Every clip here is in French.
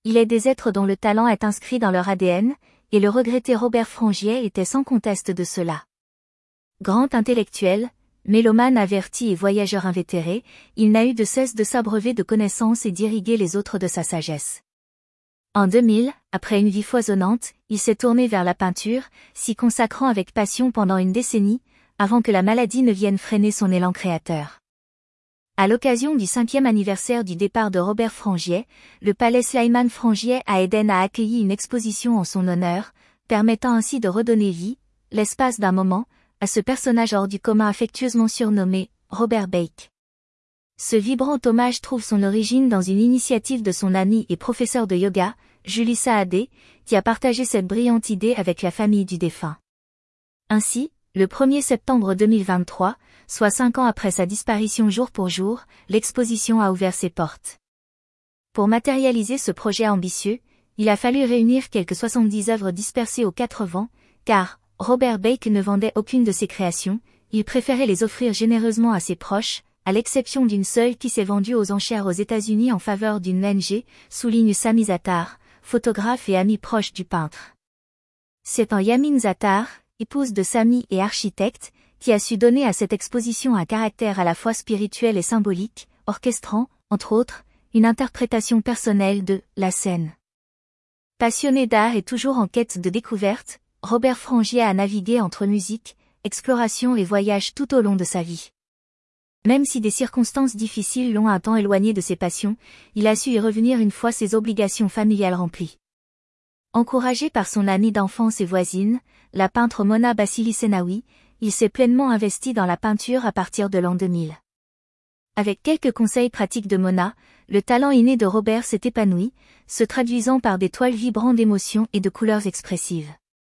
Il est des êtres dont le talent est inscrit dans leur ADN, et le regretté Robert Frongier était sans conteste de cela. Grand intellectuel, mélomane averti et voyageur invétéré, il n'a eu de cesse de s'abreuver de connaissances et d'irriguer les autres de sa sagesse. En 2000, après une vie foisonnante, il s'est tourné vers la peinture, s'y consacrant avec passion pendant une décennie, avant que la maladie ne vienne freiner son élan créateur. À l'occasion du 5e anniversaire du départ de Robert Frongier, le palais Slimane Frongier à Éden a accueilli une exposition en son honneur, permettant ainsi de redonner vie, l'espace d'un moment, à ce personnage hors du commun affectueusement surnommé Robert Bake. Ce vibrant hommage trouve son origine dans une initiative de son ami et professeur de yoga, Julie Saadé, qui a partagé cette brillante idée avec la famille du défunt. Ainsi, le 1er septembre 2023, soit 5 ans après sa disparition jour pour jour, l'exposition a ouvert ses portes. Pour matérialiser ce projet ambitieux, il a fallu réunir quelques 70 œuvres dispersées aux 4 vents, car Robert Bake ne vendait aucune de ses créations, il préférait les offrir généreusement à ses proches, à l'exception d'une seule qui s'est vendue aux enchères aux États-Unis en faveur d'une ONG, souligne Sami Zattar, photographe et ami proche du peintre. C'est en Yamin Zattar, épouse de Sami et architecte, qui a su donner à cette exposition un caractère à la fois spirituel et symbolique, orchestrant, entre autres, une interprétation personnelle de « la scène ». Passionné d'art et toujours en quête de découverte, Robert Frongier a navigué entre musique, exploration et voyage tout au long de sa vie. Même si des circonstances difficiles l'ont un temps éloigné de ses passions, il a su y revenir une fois ses obligations familiales remplies. Encouragé par son amie d'enfance et voisine, la peintre Mona Bassili-Senawi, il s'est pleinement investi dans la peinture à partir de l'an 2000. Avec quelques conseils pratiques de Mona, le talent inné de Robert s'est épanoui, se traduisant par des toiles vibrants d'émotions et de couleurs expressives.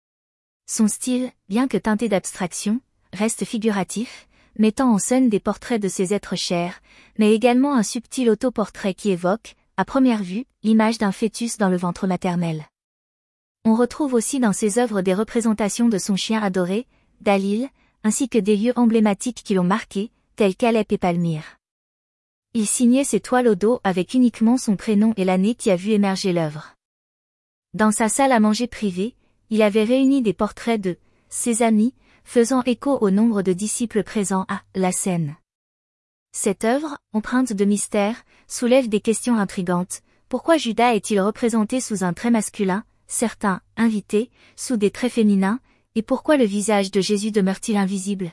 Son style, bien que teinté d'abstraction, reste figuratif, mettant en scène des portraits de ses êtres chers, mais également un subtil autoportrait qui évoque, à première vue, l'image d'un fœtus dans le ventre maternel. On retrouve aussi dans ses œuvres des représentations de son chien adoré, Dalil, ainsi que des lieux emblématiques qui l'ont marqué, tels qu'Alep et Palmyre. Il signait ses toiles au dos avec uniquement son prénom et l'année qui a vu émerger l'œuvre. Dans sa salle à manger privée, il avait réuni des portraits de ses amis, faisant écho au nombre de disciples présents à la scène. Cette œuvre, empreinte de mystère, soulève des questions intrigantes. Pourquoi Judas est-il représenté sous un trait masculin, certains, invités, sous des traits féminins, et pourquoi le visage de Jésus demeure-t-il invisible?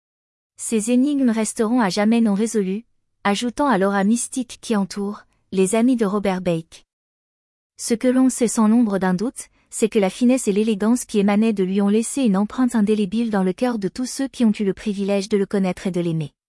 Ces énigmes resteront à jamais non résolues, ajoutant à l'aura mystique qui entoure les amis de Robert Bake. Ce que l'on sait sans l'ombre d'un doute, c'est que la finesse et l'élégance qui émanaient de lui ont laissé une empreinte indélébile dans le cœur de tous ceux qui ont eu le privilège de le connaître et de l'aimer.